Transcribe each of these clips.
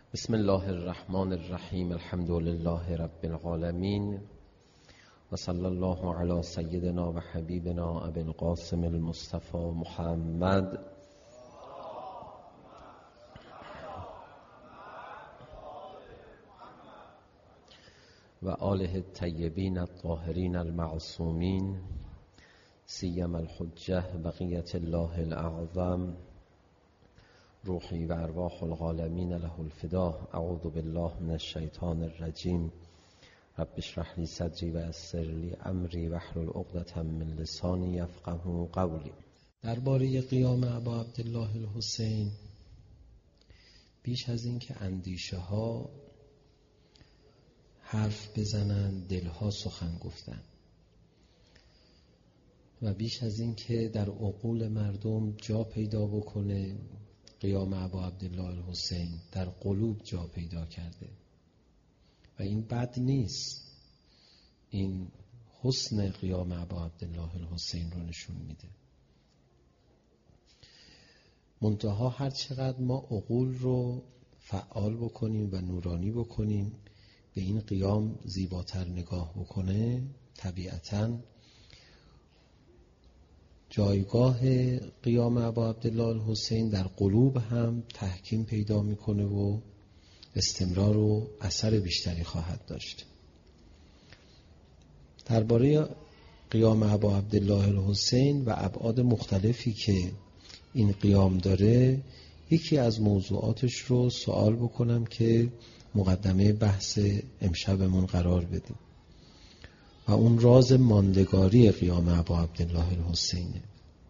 بسم الله الرحمن الرحیم. الحمد لله رب العالمین و صلی الله علی سیدنا و حبیبنا ابی القاسم المصطفى محمد و آله الطیبین الطاهرین المعصومین سیما الحجة بقیة الله الاعظم روحی و ارواح العالمین له الفداء. اعوذ بالله من الشیطان الرجیم. رب اشرح لی صدری و یسر لی امری واحلل عقدة من لسانی یفقهوا قولی. درباره قیام ابا عبدالله الحسین، بیش از این که اندیشه ها حرف بزنن، دلها سخن گفتن و بیش از این که در عقول مردم جا پیدا بکنه، قیام ابا عبدالله الحسین در قلوب جا پیدا کرده و این بد نیست. این حسن قیام ابا عبدالله الحسین رو نشون میده. منتها هر چقدر ما عقول رو فعال بکنیم و نورانی بکنیم، به این قیام زیباتر نگاه بکنه، طبیعتاً جایگاه قیام ابا عبدالله الحسین در قلوب هم تحکیم پیدا میکنه و استمرار و اثر بیشتری خواهد داشت. درباره قیام ابا عبدالله الحسین و ابعاد مختلفی که این قیام داره، یکی از موضوعاتش رو سوال بکنم که مقدمه بحث امشبمون قرار بدیم و اون راز ماندگاری قیام ابا عبدالله الحسینه.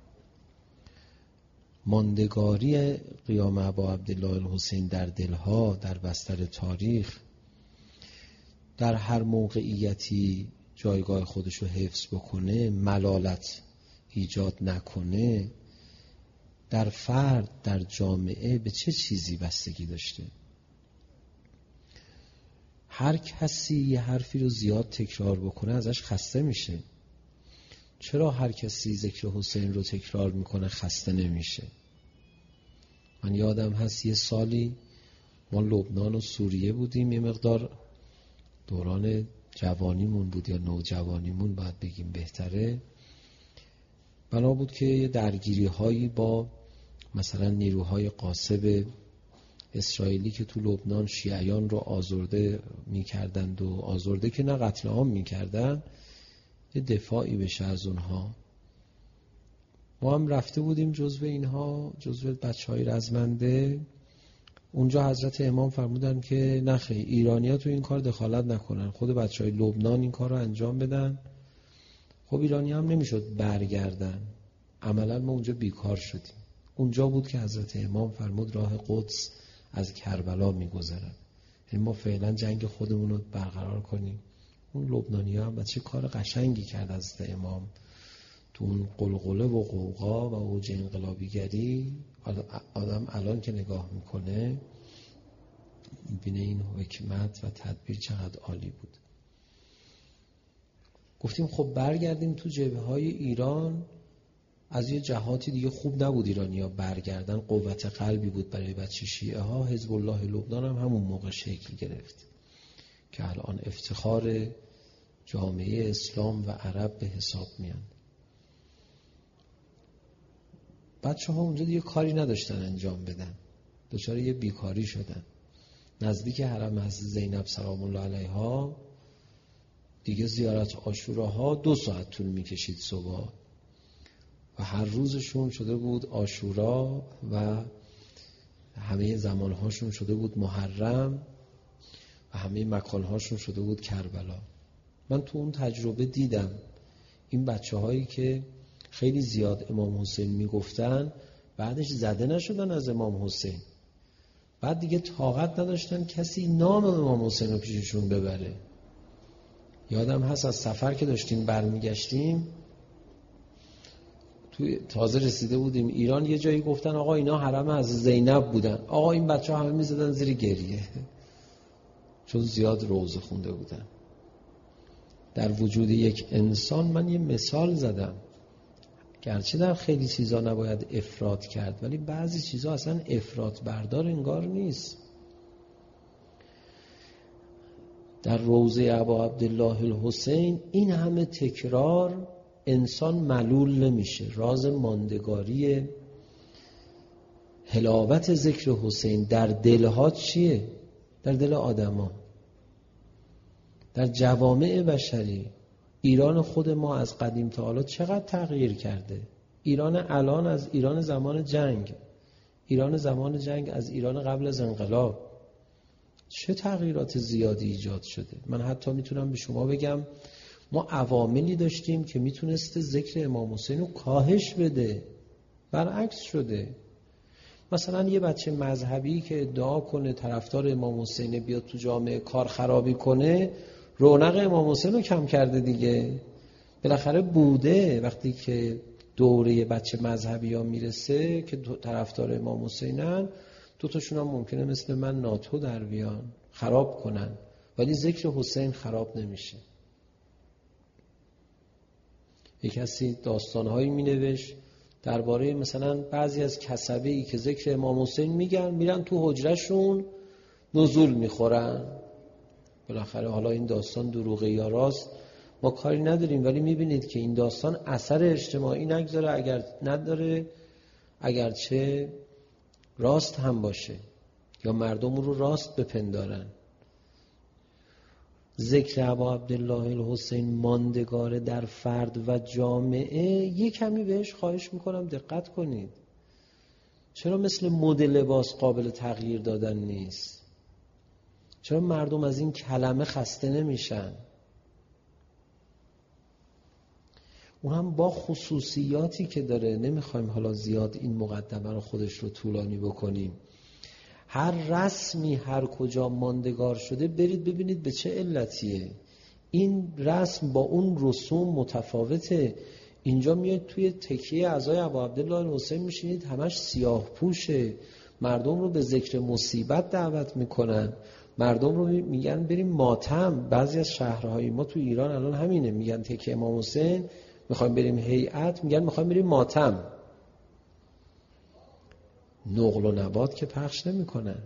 ماندگاری قیام ابا عبدالله الحسین در دلها، در بستر تاریخ، در هر موقعیتی جایگاه خودشو حفظ بکنه، ملالت ایجاد نکنه، در فرد، در جامعه به چه چیزی بستگی داشته؟ هر کسی یه حرفی رو زیاد تکرار بکنه ازش خسته میشه. چرا هر کسی ذکر حسین رو تکرار میکنه خسته نمیشه؟ من یادم هست یه سالی ما لبنان و سوریه بودیم، یه مقدار دوران جوانیمون بود یا نوجوانیمون باید بگیم بهتره. بنا بود که یه درگیری هایی با مثلا نیروهای قاصب اسرائیلی که تو لبنان شیعیان رو آزرده میکردند و آزرده که نه قتل عام میکردن، یه دفاعی بشه از اونها. ما هم رفته بودیم جزو اینها، جزو بچه های رزمنده. اونجا حضرت امام فرمودن که نخیر، ایرانی ها تو این کار دخالت نکنن، خود بچه های لبنان این کار رو انجام بدن. خب ایرانی هم نمیشد برگردن. عملا ما اونجا بیکار شدیم. اونجا بود که حضرت امام فرمود راه قدس از کربلا میگذرن، یعنی ما فعلا جنگ خودمون رو برقرار کنیم. اون لبنانی ها هم چه کار قشنگی کرد حضرت امام تو اون قلقله و قوقا و اوج انقلابیگری. آدم الان که نگاه میکنه میبینه این حکمت و تدبیر چقدر عالی بود. گفتیم خب برگردیم تو جبهه های ایران. از یه جهاتی دیگه خوب نبود ایرانی ها برگردن، قوت قلبی بود برای بچه شیعه ها. حزب الله لبنان هم همون موقع شکل گرفت که الان افتخار جامعه اسلام و عرب به حساب میان. بچه ها اونجا دیگه کاری نداشتن انجام بدن، دچار یه بیکاری شدن. نزدیک حرم حضرت زینب سلام الله علیها دیگه زیارت عاشوراها 2 ساعت طول میکشید صبح و هر روزشون شده بود عاشورا و همه زمانهاشون شده بود محرم و همه مکانهاشون شده بود کربلا. من تو اون تجربه دیدم این بچه هایی که خیلی زیاد امام حسین میگفتن بعدش زده نشدن از امام حسین، بعد دیگه طاقت نداشتن کسی نام امام حسین رو پیششون ببره. یادم هست از سفر که داشتیم برمیگشتیم، توی تازه رسیده بودیم ایران، یه جایی گفتن آقا اینا حرم از زینب بودن. آقا این بچه ها همه میزدن زیر گریه چون زیاد روزه خونده بودن. در وجود یک انسان من یه مثال زدم، گرچه در خیلی چیزا نباید افراط کرد ولی بعضی چیزا اصلا افراط بردار انگار نیست. در روضه ابا عبدالله الحسین این همه تکرار انسان ملول نمیشه. راز ماندگاری حلاوت ذکر حسین در دلها چیه؟ در دل آدما، در جوامع بشری. ایران خود ما از قدیم تا حالا چقدر تغییر کرده. ایران الان از ایران زمان جنگ، ایران زمان جنگ از ایران قبل از انقلاب چه تغییرات زیادی ایجاد شده. من حتی میتونم به شما بگم ما عواملی داشتیم که میتونسته ذکر امام حسین رو کاهش بده، برعکس شده. مثلا یه بچه مذهبی که ادعا کنه طرفدار امام حسین بیاد تو جامعه کار خرابی کنه، رونق امام حسین رو کم کرده دیگه. بالاخره بوده وقتی که دوره بچه مذهبی ها میرسه که طرفدار امام حسینن، دوتاشون هم ممکنه مثل من ناتو در بیان خراب کنن، ولی ذکر حسین خراب نمیشه. یک کسی داستانهایی می نوشت درباره مثلا بعضی از کسبه‌ای که ذکر امام حسین میگن، میرن تو حجرهشون نزول میخورن. بالاخره حالا این داستان دروغه یا راست ما کاری نداریم، ولی میبینید که این داستان اثر اجتماعی نگذاره، اگر نداره، اگرچه راست هم باشه یا مردم رو راست بپندارن. ذکر ابا عبدالله الحسین ماندگار در فرد و جامعه. یک کمی بهش خواهش میکنم دقت کنید. چرا مثل مد لباس قابل تغییر دادن نیست؟ چرا مردم از این کلمه خسته نمیشن؟ اون هم با خصوصیاتی که داره. نمیخوایم حالا زیاد این مقدمه رو خودش رو طولانی بکنیم. هر رسمی هر کجا ماندگار شده برید ببینید به چه علتیه. این رسم با اون رسوم متفاوته. اینجا میاد توی تکیه اعضای ابا عبدالله الحسین میشینید همش سیاه پوشه، مردم رو به ذکر مصیبت دعوت میکنن، مردم رو میگن بریم ماتم. بعضی از شهرهای ما تو ایران الان همینه، میگن تکیه امام حسین میخوایم بریم هیئت، میگن میخوایم بریم ماتم. نقل و نبات که پخش نمیکنن.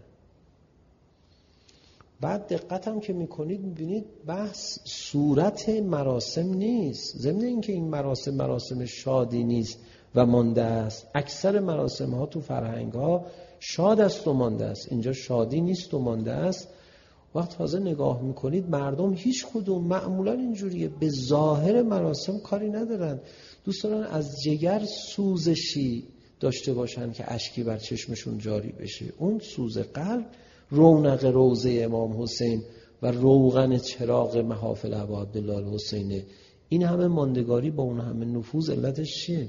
بعد دقت هم که میکنید میبینید بحث صورت مراسم نیست. ضمن اینکه این مراسم شادی نیست و مانده است. اکثر مراسم ها تو فرهنگ ها شاد است و مانده است. اینجا شادی نیست و مانده است. وقت تازه نگاه میکنید مردم هیچ کدوم معمولا اینجوریه، به ظاهر مراسم کاری ندارن. دوست دارن از جگر سوزشی داشته باشن که اشکی بر چشمشون جاری بشه. اون سوز قلب رونق روضه امام حسین و روغن چراغ محافل ابا عبدالله الحسینه. این همه ماندگاری با اون همه نفوذ علتش چیه؟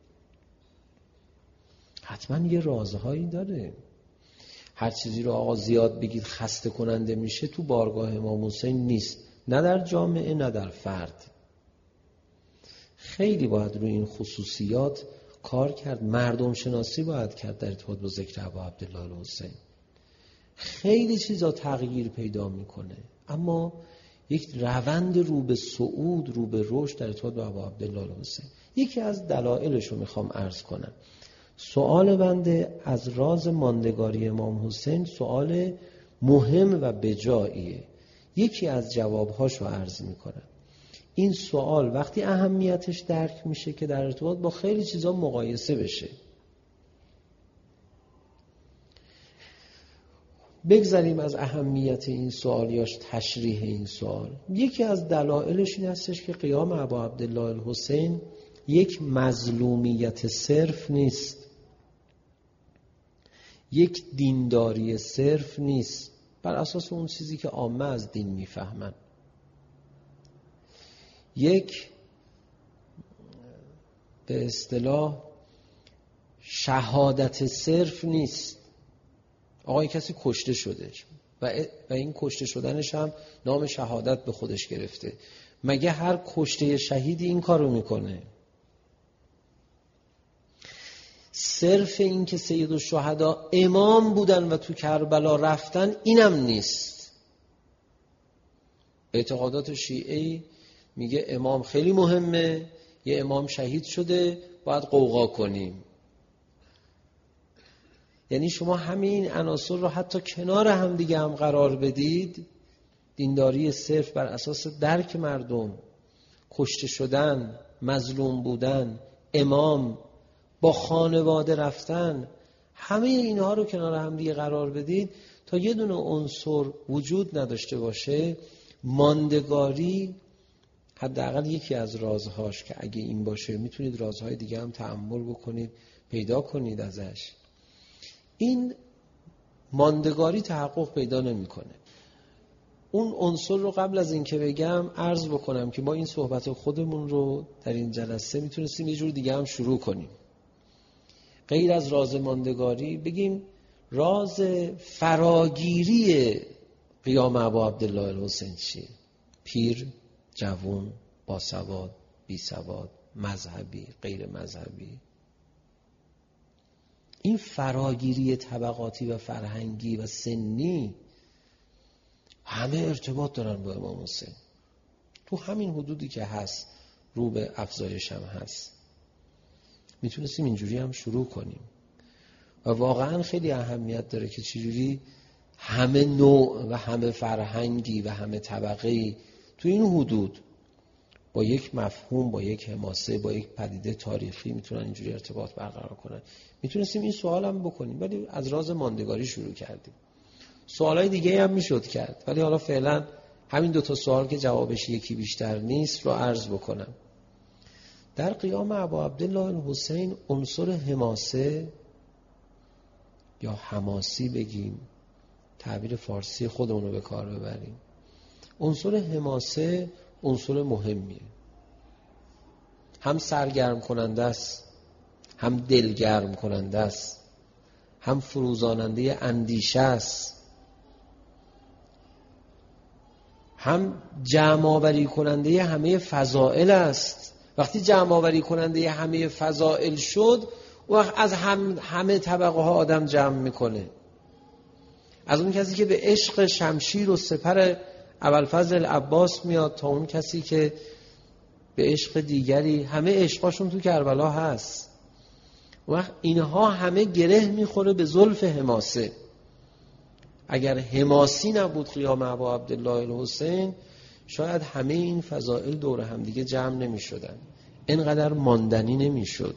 حتما یه رازهایی داره. هر چیزی رو آقا زیاد بگید خسته کننده میشه تو بارگاه امام حسین نیست، نه در جامعه نه در فرد. خیلی باید روی این خصوصیات کار کرد. مردم شناسی باید کرد در ارتباط با ذکر ابا عبدالله الحسین. خیلی چیزا تغییر پیدا میکنه، اما یک روند رو به صعود، رو به رشد در ارتباط با ابا عبدالله الحسین. یکی از دلایلش رو میخوام عرض کنم. سوال بنده از راز ماندگاری امام حسین سوال مهم و بجاییه. یکی از جوابهاش رو عرض میکنم. این سوال وقتی اهمیتش درک میشه که در ارتباط با خیلی چیزا مقایسه بشه. بگذاریم از اهمیت این سوال یا تشریح این سوال. یکی از دلایلش این هستش که قیام ابا عبدالله الحسین یک مظلومیت صرف نیست، یک دینداری صرف نیست بر اساس اون چیزی که عامه از دین میفهمن. یک به اصطلاح شهادت صرف نیست. آقای کسی کشته شده و این کشته شدنش هم نام شهادت به خودش گرفته. مگه هر کشته شهیدی این کارو میکنه؟ صرف این که سید الشهدا امام بودن و تو کربلا رفتن اینم نیست. اعتقادات شیعی میگه امام خیلی مهمه، یه امام شهید شده باید قوقا کنیم. یعنی شما همین عناصر رو حتی کنار هم دیگه هم قرار بدید، دینداری صرف بر اساس درک مردم، کشته شدن، مظلوم بودن، امام، با خانواده رفتن، همه اینها رو کنار هم دیگه قرار بدید تا یه دونه عنصر وجود نداشته باشه، ماندگاری حداقل یکی از رازهاش که اگه این باشه میتونید رازهای دیگه هم تأمل بکنید، پیدا کنید ازش. این ماندگاری تحقق پیدا نمیکنه. اون عنصر رو قبل از این که بگم عرض بکنم که ما این صحبت خودمون رو در این جلسه میتونستیم یه جور دیگه هم شروع کنیم. غیر از راز ماندگاری بگیم راز فراگیری قیام ابا عبدالله الحسین چیه؟ پیر، جوان، باسواد، بیسواد، مذهبی، غیر مذهبی. این فراگیری طبقاتی و فرهنگی و سنی همه ارتباط دارن با امام حسین. تو همین حدودی که هست رو به افزایش هم هست. میتونستیم اینجوری هم شروع کنیم و واقعا خیلی اهمیت داره که چجوری همه نوع و همه فرهنگی و همه طبقه‌ای تو این حدود با یک مفهوم، با یک حماسه، با یک پدیده تاریخی میتونن اینجوری ارتباط برقرار کنن. میتونستیم این سوال هم بکنیم ولی از راز ماندگاری شروع کردیم. سوالای دیگه هم میشد کرد ولی حالا فعلا همین 2 سوال که جوابش یکی بیشتر نیست رو عرض بکنم. در قیام ابا عبدالله الحسین عنصر حماسه یا حماسی بگیم، تعبیر فارسی خودمون رو به کار ببریم، عنصر حماسه عنصر مهمیه. هم سرگرم کننده است، هم دلگرم کننده است، هم فروزاننده اندیشه است، هم جمع آوری کننده همه فضائل است. وقتی جمع آوری کننده همه فضائل شد وقت از همه طبقه ها آدم جمع میکنه. از اون کسی که به عشق شمشیر و سپر ابوالفضل العباس میاد تا اون کسی که به عشق دیگری، همه عشقاشون تو کربلا هست. وقت اینها همه گره میخوره به زلف حماسه. اگر حماسی نبود قیام ابا عبدالله الحسین شاید همه این فضائل دور هم دیگه جمع نمی شدن، اینقدر ماندنی نمی شد.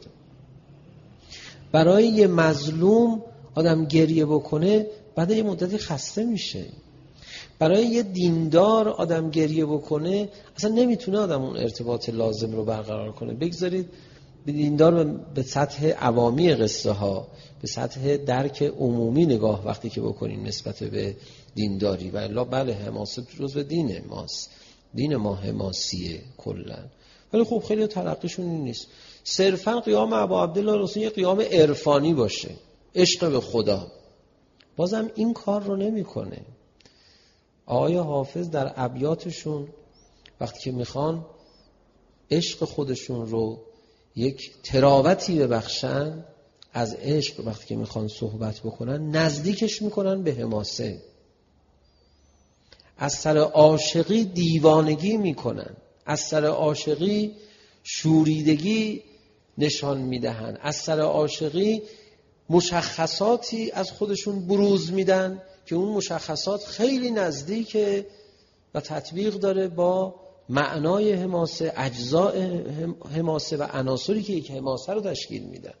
برای یه مظلوم آدم گریه بکنه بعد یه مدتی خسته میشه. برای یه دیندار آدم گریه بکنه اصلا نمیتونه آدم اون ارتباط لازم رو برقرار کنه. بگذارید به دیندار به سطح عوامی قصه ها، به سطح درک عمومی نگاه وقتی که بکنیم نسبت به دینداری و الا بله حماسه جزو دین ماست، دین ما حماسیه کلا، ولی خب خیلی تلقیشون این نیست. صرفا قیام ابا عبدالله الحسین یه قیام عرفانی باشه، عشق به خدا، بازم این کار رو نمیکنه. آقای حافظ در ابیاتشون وقتی که میخوان عشق خودشون رو یک تراوتی ببخشن، از عشق وقتی که میخوان صحبت بکنن نزدیکش میکنن به حماسه. از سر عاشقی دیوانگی میکنن، از سر عاشقی شوریدگی نشان میدهن، از سر عاشقی مشخصاتی از خودشون بروز میدن که اون مشخصات خیلی نزدیکه و تطبیق داره با معنای حماسه، اجزاء حماسه و عناصری که یک حماسه رو تشکیل میدن.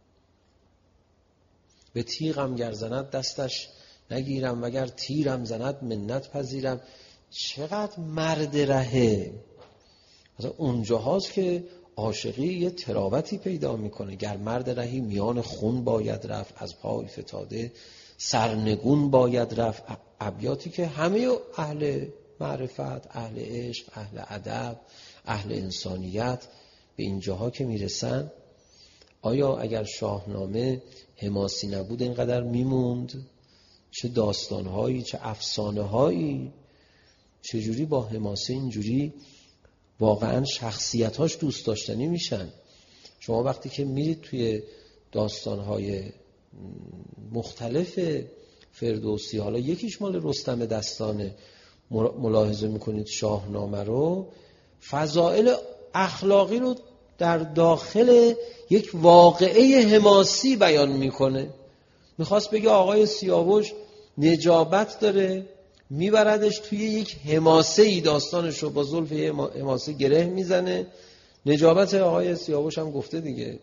به تیغم گر زند دستش نگیرم وگر تیرم زند منت پذیرم. چقدر مرد رهه. مثلا اونجاهاست که عاشقی یه تراوتی پیدا میکنه. گر مرد رهی میان خون باید رفت، از پای فتاده سرنگون باید رفت. ابیاتی که همه اهل معرفت، اهل عشق، اهل ادب، اهل انسانیت به اینجاها که میرسن، آیا اگر شاهنامه حماسی نبود اینقدر میموند؟ چه داستانهایی، چه افسانه‌هایی، چجوری با حماسه اینجوری واقعا شخصیت‌هاش دوست داشتنی میشن. شما وقتی که میرید توی داستان‌های مختلف فردوسی، حالا یکیش مال رستم دستانه، ملاحظه میکنید شاهنامه رو، فضائل اخلاقی رو در داخل یک واقعه حماسی بیان میکنه. میخواست بگه آقای سیاوش نجابت داره، میبردش توی یک حماسه ای، داستانش رو با زلف حماسه گره میزنه. نجابت آقای سیاوش هم گفته دیگه،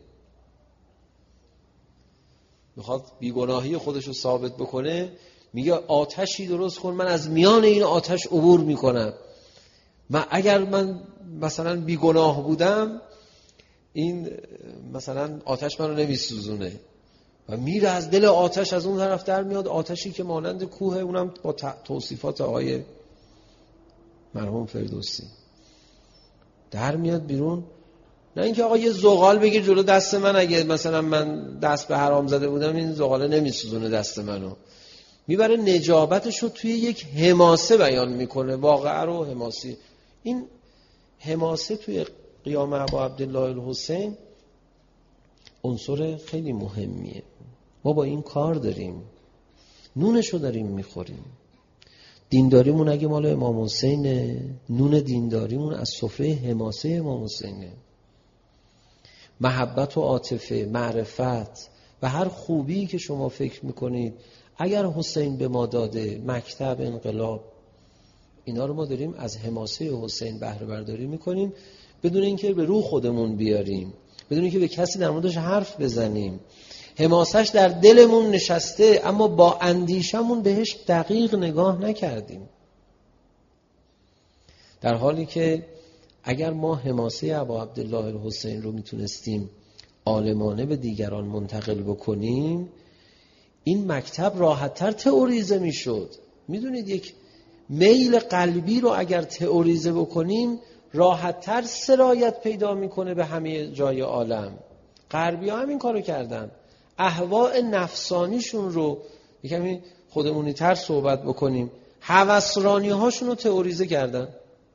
میخواد بیگناهی خودش رو ثابت بکنه، میگه آتشی درست کن من از میان این آتش عبور میکنم. اگر من مثلا بیگناه بودم این مثلا آتش منو نمیسوزونه و میره از دل آتش از اون طرف در میاد، آتشی که مانند کوه، اونم با توصیفات آقای مرحوم فردوسی در میاد بیرون. نه اینکه آقا یه زغال بگیر جلو دست من، اگه مثلا من دست به حرام زده بودم این زغاله نمیسوزونه دست منو. میبره نجابتش رو توی یک حماسه بیان میکنه، واقعه رو حماسی. این حماسه توی قیام ابا عبدالله الحسین عنصر خیلی مهمیه. ما با این کار داریم، نونشو داریم میخوریم. دینداریمون اگه مال امام حسینه، نون دینداریمون از سفره حماسه امام حسینه. محبت و عاطفه، معرفت و هر خوبی که شما فکر میکنید اگر حسین به ما داده، مکتب، انقلاب، اینا رو ما داریم از حماسه حسین بهره برداری میکنیم، بدون اینکه به روح خودمون بیاریم، بدون اینکه به کسی در موردش حرف بزنیم. حماسش در دلمون نشسته اما با اندیشمون بهش دقیق نگاه نکردیم. در حالی که اگر ما حماسه ابا عبدالله الحسین رو میتونستیم عالمانه به دیگران منتقل بکنیم، این مکتب راحت‌تر تئوریزه میشد. میدونید یک میل قلبی رو اگر تئوریزه بکنیم راحت‌تر سرایت پیدا میکنه به همه جای عالم. غربی‌ها هم این کارو کردن، اهواء نفسانیشون رو یکمی خودمونی تر صحبت بکنیم، هوسرانی هاشون رو تئوریزه کردن.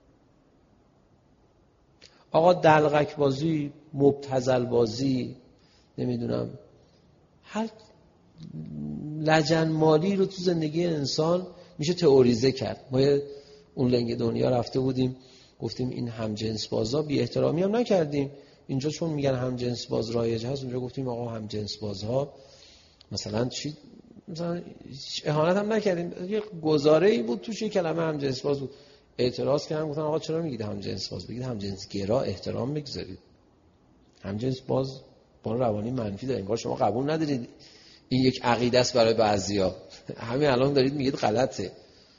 آقا دلغک بازی، مبتذل بازی، نمیدونم هر لجن مالی رو تو زندگی انسان میشه تئوریزه کرد. ما اون لنگ دنیا رفته بودیم گفتیم این همجنس بازا بی احترامی هم نکردیم. اینجا چون میگن همجنس باز رایج هست، اونجا گفتیم آقا همجنس بازها مثلا چی، مثلا اهانت هم نکردیم، یه گزاره‌ای بود توش یه کلمه همجنس باز بود. اعتراض کردن گفتن آقا چرا میگید همجنس باز، بگید همجنس گرا، احترام بگذارید. همجنس باز با روانی منفی داره، انگار شما قبول ندارید این یک عقیده است برای بعضیا. همین الان دارید میگید غلطه.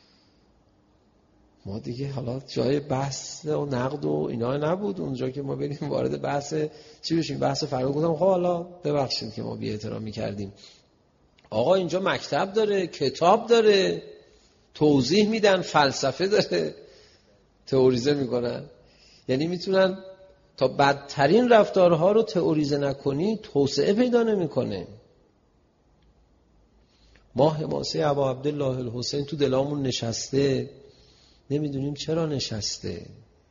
ما دیگه حالا جای بحث و نقد و اینا نبود اونجا که ما بریم وارد بحث چی بشیم، بحث فرق. گفتم خب حالا ببخشید که ما بی احترامی کردیم. آقا اینجا مکتب داره، کتاب داره، توضیح میدن، فلسفه داره، تئوریزه میکنن. یعنی میتونن تا بدترین رفتارها رو تئوریزه نکنی توسعه پیدا نمیکنه. ما حماسه ابا عبدالله الحسین تو دلامون نشسته، نمیدونیم چرا نشسته.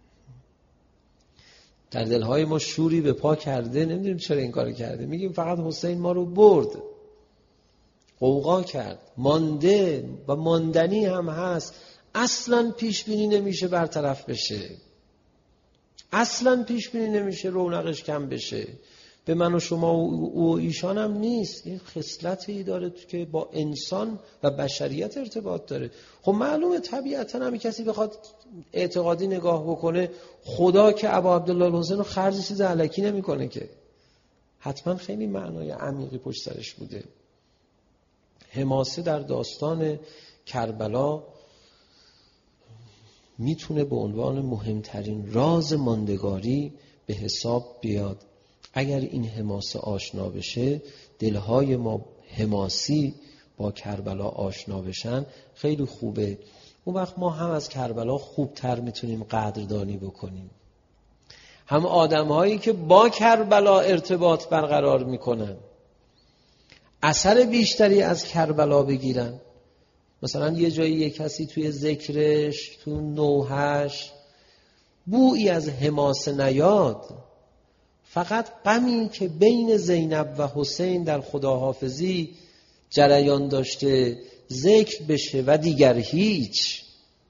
در دلهای ما شوری به پا کرده، نمیدونیم چرا این کار کرده. میگیم فقط حسین ما رو برد، غوغا کرد، مانده و ماندنی هم هست. اصلا پیش بینی نمیشه برطرف بشه، اصلا پیش بینی نمیشه رونقش کم بشه. به من و شما و ایشان هم نیست. این خصلتی داره که با انسان و بشریت ارتباط داره. خب معلومه طبیعتا هم کسی بخواد اعتقادی نگاه بکنه، خدا که ابا عبدالله الحسین رو خرج چیز الکی نمیکنه که، حتما خیلی معنای عمیقی پشت سرش بوده. حماسه در داستان کربلا میتونه به عنوان مهمترین راز ماندگاری به حساب بیاد. اگر این حماسه آشنا بشه، دلهای ما حماسی با کربلا آشنا بشن، خیلی خوبه. اون وقت ما هم از کربلا خوبتر میتونیم قدردانی بکنیم، هم آدمهایی که با کربلا ارتباط برقرار میکنن اثر بیشتری از کربلا بگیرن. مثلا یه جایی یه کسی توی ذکرش، تو نوحش بویی از حماسه نیاد، فقط غمی که بین زینب و حسین در خداحافظی جریان داشته ذکر بشه و دیگر هیچ،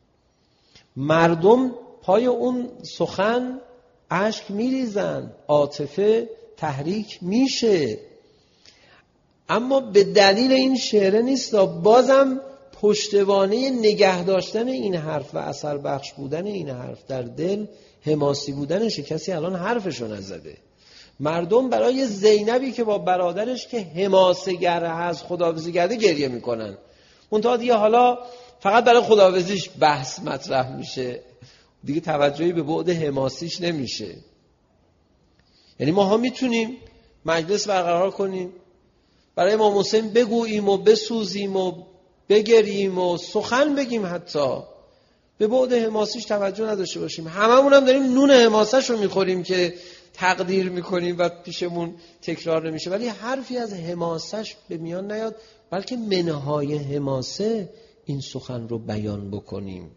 مردم پای اون سخن اشک میریزن، عاطفه تحریک میشه. اما به دلیل این شعره نیست، بازم پشتوانه نگه داشتن این حرف و اثر بخش بودن این حرف در دل حماسی بودنشه. کسی الان حرفشو نزده. مردم برای زینبی که با برادرش که حماسه‌گر هست خداحافظی کرده گریه میکنن. منتها دیگه حالا فقط برای خداحافظیش بحث مطرح میشه، دیگه توجهی به بعد حماسیش نمیشه. یعنی ما ها میتونیم مجلس برقرار کنیم، برای امام حسین بگوییم و بسوزیم و بگریم و سخن بگیم، حتی به بعد حماسیش توجه نداشته باشیم. هممون هم داریم نون حماسش رو میخوریم که تقدیر میکنیم و پیشمون تکرار نمیشه، ولی حرفی از حماسش به میان نیاد، بلکه منهای حماسه این سخن رو بیان بکنیم.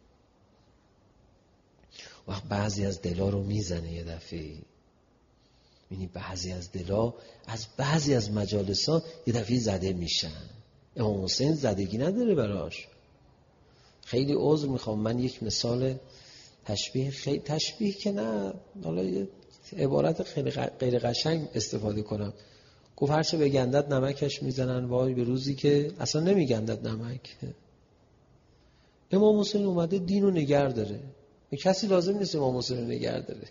وقت بعضی از دلا رو میزنه یه دفعه، یعنی بعضی از دلا از بعضی از مجالسا یه دفعه زده میشن. امام حسین زدگی نداره براش. خیلی عذر میخوام، من یک مثال تشبیه که نه، حالا یه عبارت خیلی غیر قشنگ استفاده کنم. گفت هرچه بگندد نمکش میزنن، وای به روزی که اصلا نمیگندد نمک. امام حسین اومده دین رو نگه داره، کسی لازم نیست امام حسین رو نگه داره.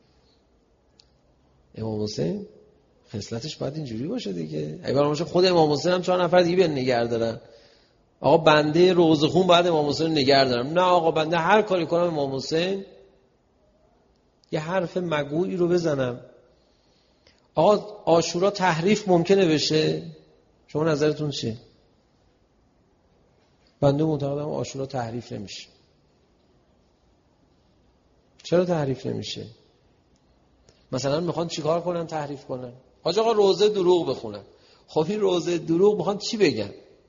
امام حسین خصلتش باید اینجوری باشه دیگه. اگه برام باشه خود امام حسین هم 4 نفر دیگه نگه دارن. آقا بنده روزه خون باید امام حسین رو نگه دارم. نه آقا بنده هر کاری کنم امام حسین یه حرف مگویی رو بزنم. آقا عاشورا تحریف ممکنه بشه؟ شما نظرتون چیه؟ بنده معتقدم عاشورا تحریف نمیشه. چرا تحریف نمیشه؟ مثلا میخوان چیکار کنن تحریف کنن؟ حاج آقا روزه دروغ بخونن. خب این روزه دروغ میخوان چی بگن؟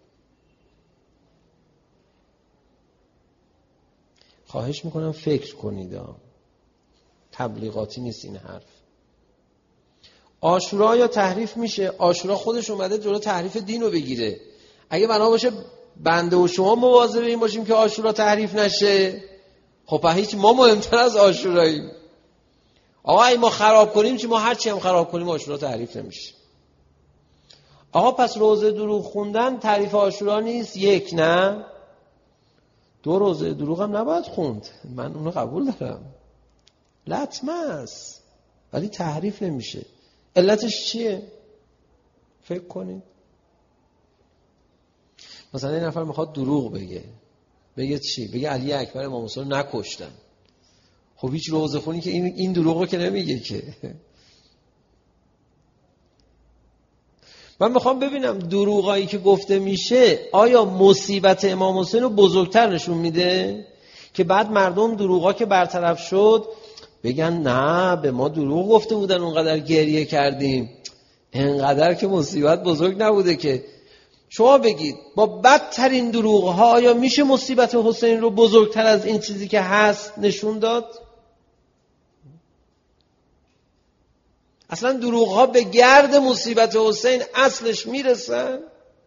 خواهش میکنم فکر کنید، تبلیغاتی نیست این حرف. عاشورا یا تحریف میشه؟ عاشورا خودش اومده جلو تحریف دین رو بگیره. اگه بنا باشه بنده و شما مواظب این باشیم که عاشورا تحریف نشه، خب هیچ ما مهمتر از عاشوراییم. آقا اگه ما خراب کنیم چی؟ ما هر چی هم خراب کنیم عاشورا تحریف نمیشه. آقا پس روزه دروغ خوندن تعریف عاشورا نیست؟ یک، نه 2 روزه دروغ هم نباید خوند، من اونو قبول دارم، لطمه است، ولی تحریف نمیشه. علتش چیه؟ فکر کنید. مثلا این نفر میخواد دروغ بگه چی؟ بگه علی اکبر امام حسین رو نکشتن. خب هیچ روزه خونی که این دروغ رو که نمیگه که. من میخوام ببینم دروغایی که گفته میشه آیا مصیبت امام حسین رو بزرگتر نشون میده که بعد مردم دروغا که برطرف شد بگن نه به ما دروغ گفته بودن اونقدر گریه کردیم، اینقدر که مصیبت بزرگ نبوده که. شما بگید با بدترین دروغ ها آیا میشه مصیبت حسین رو بزرگتر از این چیزی که هست نشون داد؟ اصلا دروغ ها به گرد مصیبت حسین اصلش میرسن؟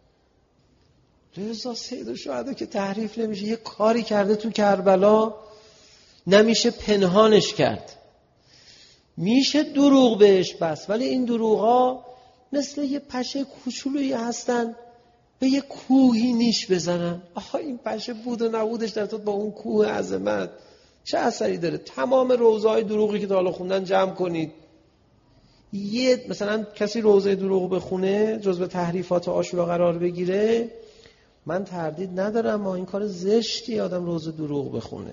رضا سید الشهدا که تحریف نمیشه. یه کاری کرده تو کربلا نمیشه پنهانش کرد، میشه دروغ بهش بس، ولی این دروغ ها مثل یه پشه کوچولویی هستن به یه کوهی نیش بزنن. آها این پشه بود و نبودش در تو با اون کوه عظمت چه اثری داره؟ تمام روزهای دروغی که تا حالا خوندن جمع کنید، یه مثلا کسی روزه دروغ بخونه جزو تحریفات عاشورا قرار بگیره، من تردید ندارم ما این کار زشتی آدم روزه دروغ بخونه.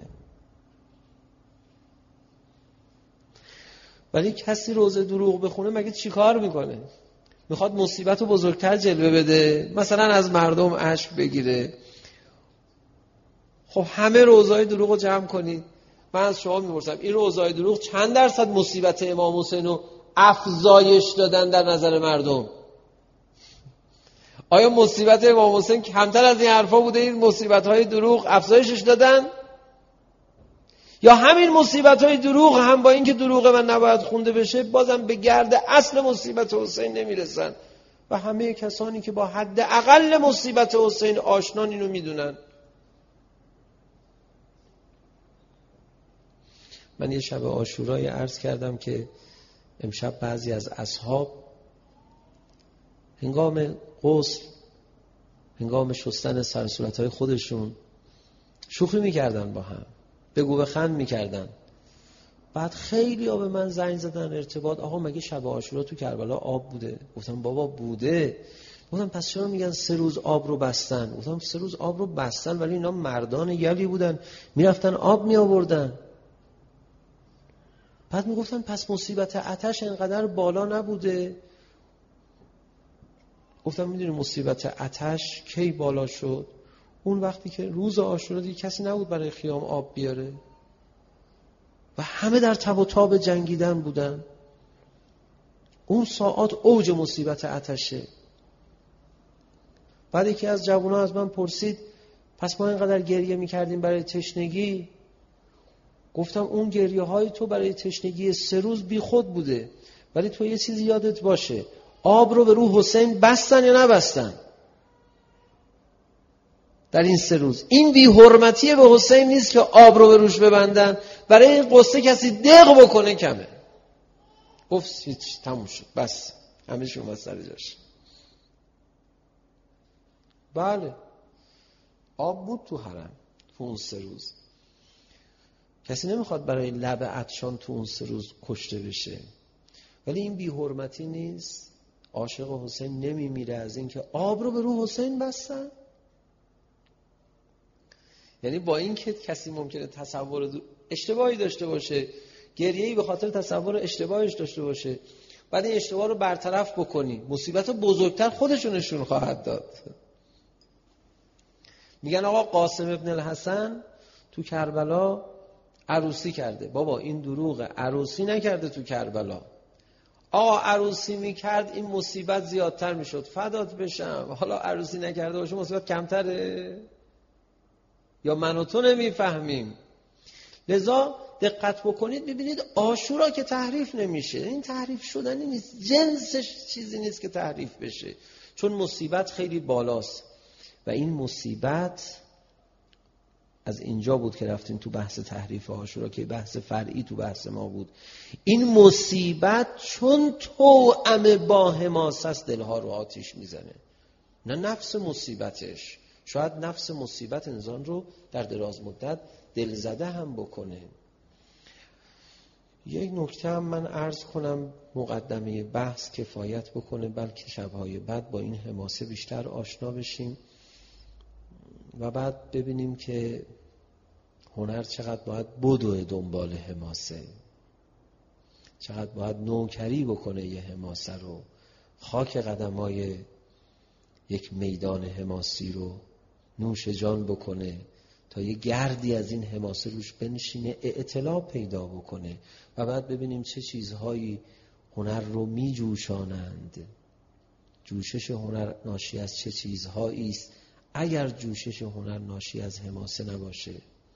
ولی کسی روزه دروغ بخونه مگه چی کار میکنه؟ میخواد مصیبت رو بزرگتر جلوه بده، مثلا از مردم اشک بگیره. خب همه روزهای دروغ رو جمع کنید، من از شما میپرسم این روزهای دروغ چند درصد مصیبت امام حسین رو افزایش دادن در نظر مردم؟ آیا مصیبت امام حسین کمتر از این حرفا بوده این مصیبت‌های دروغ افزایشش دادن؟ یا همین مصیبت‌های دروغ هم با اینکه دروغ من نباید خونده بشه بازم به گرد اصل مصیبت حسین نمیرسن و همه کسانی که با حد اقل مصیبت حسین آشنان اینو میدونن. من یه شب عاشورای عرض کردم که امشب بعضی از اصحاب هنگام غسل هنگام شستن سر صورتهای خودشون شوخی میکردن با هم، بگو بخند میکردن. بعد خیلی ها به من زنگ زدن ارتباط، آقا مگه شب عاشورا تو کربلا آب بوده؟ گفتم بابا بوده. گفتم پس چرا میگن 3 روز آب رو بستن؟ گفتم 3 روز آب رو بستن ولی اینا مردان یلی بودن، میرفتن آب می آوردن. بعد میگفتن پس مصیبت آتش انقدر بالا نبوده. گفتم میدونی مصیبت آتش کی بالا شد؟ اون وقتی که روز عاشورا دیگه کسی نبود برای خیام آب بیاره و همه در تب و تاب جنگیدن بودن. اون ساعات اوج مصیبت آتشه. بعد یکی از جوانان از من پرسید پس ما اینقدر گریه میکردیم برای تشنگی؟ گفتم اون گریه های تو برای تشنگی 3 روز بی خود بوده، ولی تو یه چیزی یادت باشه، آب رو به روح حسین بستن یا نبستن در این 3 روز؟ این بی حرمتی به حسین نیست که آب رو به روش ببندن، برای این قصه کسی دق بکنه کمه. گفت هیچ، تموم شد، بس، همه شون بس سر جاش. بله آب بود تو حرم تو اون 3 روز. کسی نمیخواد برای لب عطشان تو اون 3 روز کشته بشه، ولی این بی حرمتی نیست. عاشق حسین نمیمیره از این که آب رو به روح حسین بستن. یعنی با این که کسی ممکنه تصور اشتباهی داشته باشه، گریه‌ای به خاطر تصور اشتباهش داشته باشه، بعد این اشتباه رو برطرف بکنی، مصیبت بزرگتر خودشونشون خواهد داد. میگن آقا قاسم ابن الحسن تو کربلا عروسی کرده. بابا این دروغه، عروسی نکرده تو کربلا. آقا عروسی میکرد این مصیبت زیادتر میشد. فدات بشم، حالا عروسی نکرده باشه مصیبت کمتره؟ یا من و تو نمیفهمیم؟ لذا دقت بکنید ببینید عاشورا که تحریف نمیشه. این تحریف شدنی نیست، جنسش چیزی نیست که تحریف بشه، چون مصیبت خیلی بالاست. و این مصیبت از اینجا بود که رفتیم تو بحث تحریف عاشورا که بحث فرعی تو بحث ما بود. این مصیبت چون توأم با حماسه است دلها رو آتیش میزنه، نه نفس مصیبتش. شاید نفس مصیبت انسان رو در دراز مدت دلزده هم بکنه. یک نکته هم من عرض کنم مقدمه بحث کفایت بکنه، بلکه شبهای بعد با این حماسه بیشتر آشنا بشیم و بعد ببینیم که هنر چقدر باید بدوه دنبال حماسه، چقدر باید نوکری بکنه یه حماسه رو، خاک قدمای یک میدان حماسی رو نوش جان بکنه تا یه گردی از این حماسه روش بنشینه، اطلاع پیدا بکنه و بعد ببینیم چه چیزهایی هنر رو می جوشانند. جوشش هنر ناشی از چه چیزهایی است؟ اگر جوشش هنر ناشی از حماسه نباشه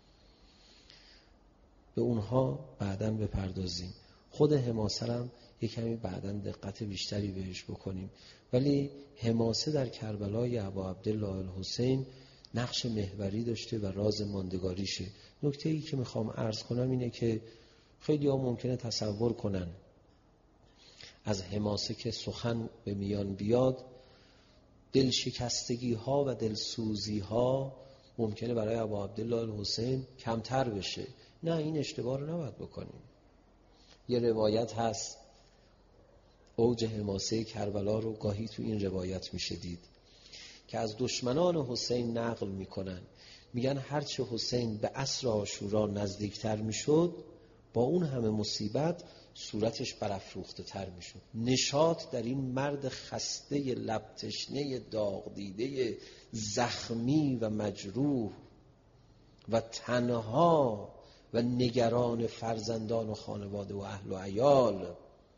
به اونها بعداً بپردازیم. خود حماسه هم یک کمی بعداً دقت بیشتری بهش بکنیم. ولی حماسه در کربلای ابا عبدالله الحسین نقش محوری داشته و راز ماندگاریشه. نکته‌ای که میخوام عرض کنم اینه که خیلی ها ممکنه تصور کنن از حماسه که سخن به میان بیاد دلشکستگی ها و دلسوزی ها ممکنه برای ابا عبدالله الحسین کمتر بشه. نه، این اشتباه رو نباید بکنیم. یه روایت هست، اوج حماسه کربلا رو گاهی تو این روایت میشه دید که از دشمنان حسین نقل میکنن، میگن هرچه حسین به عصر عاشورا نزدیکتر میشد با اون همه مصیبت صورتش برافروخته تر میشد. نشاط در این مرد خسته لب تشنه داغ دیده زخمی و مجروح و تنها و نگران فرزندان و خانواده و اهل و عیال،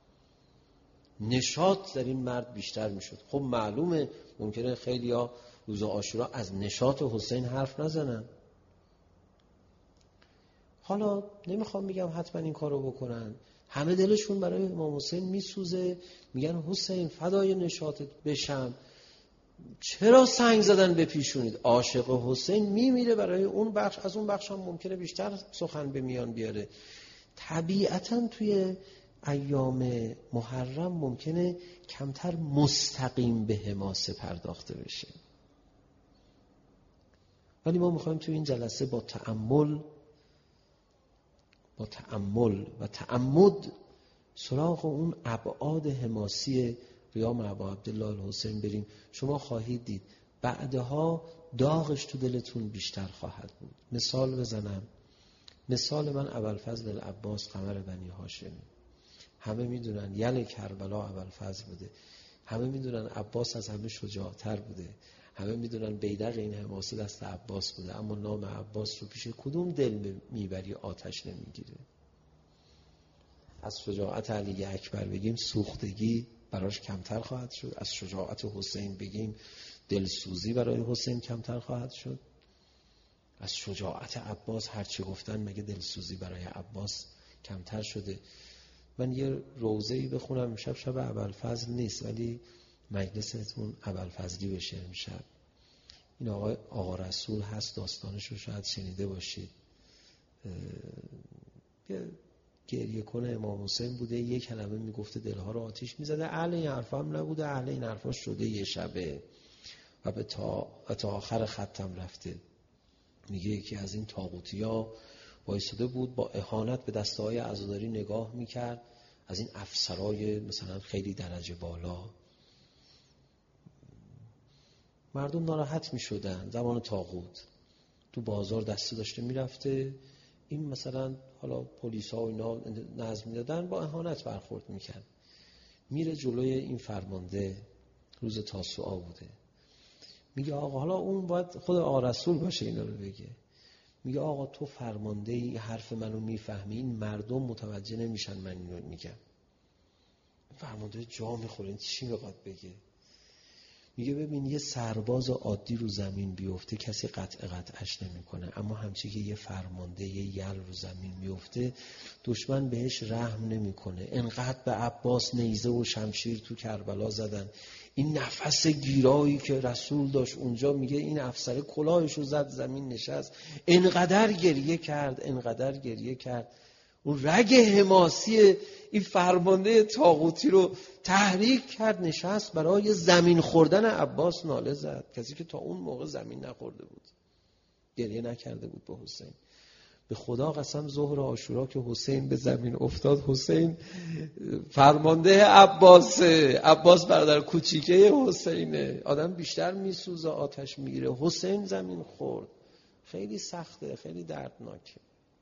نشاط در این مرد بیشتر میشد. خب معلومه ممکنه خیلی ها روز عاشورا از نشاط حسین حرف نزنن. حالا نمیخوام بگم حتما این کارو بکنن، همه دلشون برای امام حسین میسوزه، میگن حسین فدای نشاطت بشم، چرا سنگ زدن به پیشونید؟ عاشق حسین میمیره برای اون بخش، از اون بخش هم ممکنه بیشتر سخن به میان بیاره. طبیعتاً توی ایام محرم ممکنه کمتر مستقیم به حماسه پرداخته بشه. ولی ما میخوایم تو این جلسه با تأمل و تعمد سراغ اون ابعاد حماسی قیام ابا عبدالله الحسین بریم. شما خواهید دید بعدها داغش تو دلتون بیشتر خواهد بود. مثال بزنم. مثال من ابوالفضل العباس قمر بنی هاشمی. همه میدونن یل کربلا ابوالفضل بوده، همه میدونن عباس از همه شجاعتر بوده، همه میدونن بیدق این حماسه دست عباس بوده، اما نام عباس رو پیش کدوم دل میبری آتش نمیگیره. از شجاعت علی اکبر بگیم سوختگی براش کمتر خواهد شد، از شجاعت حسین بگیم دلسوزی برای حسین کمتر خواهد شد، از شجاعت عباس هرچی گفتن مگه دلسوزی برای عباس کمتر شده. من یه روضه‌ای بخونم امشب، شب ابوالفضل نیست ولی مجلستون ابوالفضلی بشه امشب. این آقا رسول هست، داستانش رو شاید شنیده باشید. یه گریه کنه امام حسین بوده، یه کلمه میگفته دلها رو آتیش میزده. اهل این حرفا هم نبوده، اهل این حرفا شده یه شبه و به تا آخر خطم رفته. میگه یکی از این طاغوتیا وایساده بود با اهانت به دسته‌های عزاداری نگاه میکرد، از این افسرای مثلا خیلی درجه بالا. مردم ناراحت میشدن زمان طاغوت، تو بازار دسته داشته میرفته، این مثلا حالا پلیس ها و اینا نظم میدادن، با اهانت برخورد میکرد. میره جلوی این فرمانده، روز تاسوعا بوده، میگه آقا، حالا اون باید خود آقا رسول باشه اینا رو بگه، میگه آقا تو فرمانده ای، حرف منو میفهمی، این مردم متوجه نمیشن من اینو میگم. فرمانده جا میخوره، این چی میخواد بگه؟ میگه ببین یه سرباز عادی رو زمین بیفته کسی قطعش نمیکنه، اما همچی که یه فرمانده یه یل رو زمین بیفته دشمن بهش رحم نمیکنه. انقدر به عباس نیزه و شمشیر تو کربلا زدن، این نفس گیرایی که رسول داشت اونجا، میگه این افسر کلاهش رو زد زمین نشست، انقدر گریه کرد اون رگ حماسی این فرمانده طاغوتی رو تحریک کرد، نشست برای زمین خوردن عباس ناله زد، کسی که تا اون موقع زمین نخورده بود، گریه نکرده بود به حسین. به خدا قسم ظهر عاشورا که حسین به زمین افتاد، حسین فرمانده عباس برادر کوچیکه حسینه، آدم بیشتر میسوزه آتش میگیره، حسین زمین خورد. خیلی سخته، خیلی دردناکه.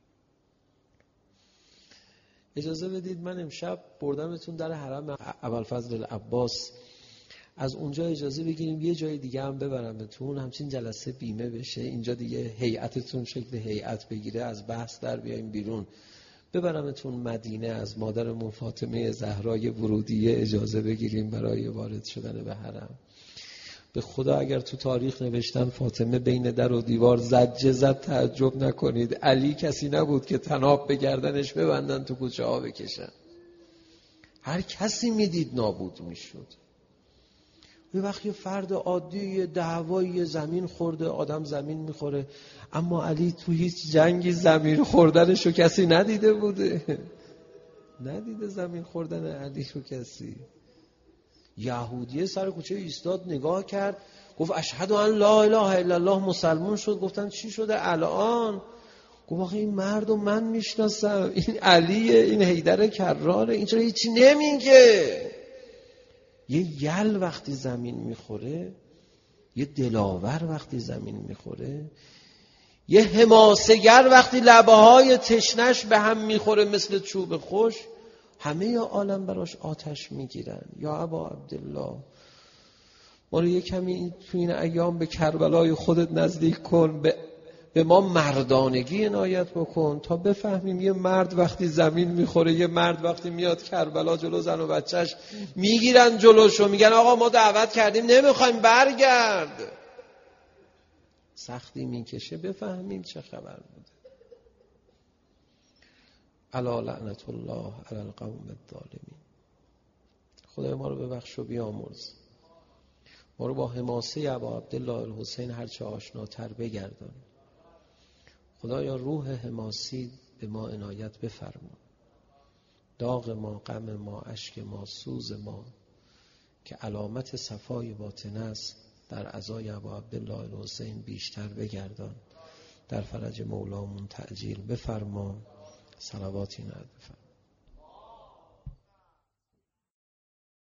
اجازه بدید من امشب بردمتون در حرم ابوالفضل العباس، از اونجا اجازه بگیریم یه جای دیگه هم ببرمتون، همچین جلسه بیمه بشه، اینجا دیگه هیئتتون شکل هیئت بگیره، از بحث در بیایم بیرون، ببرمتون مدینه، از مادرمون فاطمه زهرای ورودیه اجازه بگیریم برای وارد شدن به حرم. به خدا اگر تو تاریخ نوشتن فاطمه بین در و دیوار زجه زد، تعجب نکنید. علی کسی نبود که طناب به گردنش ببندن تو کوچه ها بکشن، هر کسی میدید نابود میشد. یه وقت یه فرد عادی یه دعوایی زمین خورده، آدم زمین میخوره، اما علی تو هیچ جنگی زمین خوردنشو کسی ندیده بوده، ندیده زمین خوردن علی رو کسی. یهودیه سر کوچه ایستاد نگاه کرد، گفت اشهد ان لا اله الا الله، مسلمان شد. گفتن چی شده الان؟ گفت آخه این مرد رو من میشناسم، این علیه، این حیدر کراره، این چرا هیچی نمیگه؟ یه یل وقتی زمین میخوره، یه دلاور وقتی زمین میخوره، یه حماسه‌گر وقتی لبه های تشنش به هم میخوره مثل چوب خوش، همه یا عالم براش آتش میگیرن. یا ابا عبدالله، ما رو یه کمی تو این ایام به کربلای خودت نزدیک کن، به ما مردانگی عنایت بکن تا بفهمیم یه مرد وقتی زمین میخوره، یه مرد وقتی میاد کربلا جلو زن و بچهش میگیرن جلوشو، میگن آقا ما دعوت کردیم نمیخوایم برگرد، سختی میکشه، بفهمیم چه خبر بوده. الا لعنت الله علی القوم الظالمین. خدای ما رو ببخش و بیامرز، ما رو با حماسه ابا عبدالله الحسین هرچه آشناتر بگردان. خدایا روح حماسی به ما عنایت بفرما، داغ ما، غم ما، اشک ما، سوز ما که علامت صفای باطن است، در عزای ابا عبدالله الحسین بیشتر بگردان، در فرج مولامون تعجیل بفرما، صلواتی نرد بفرما.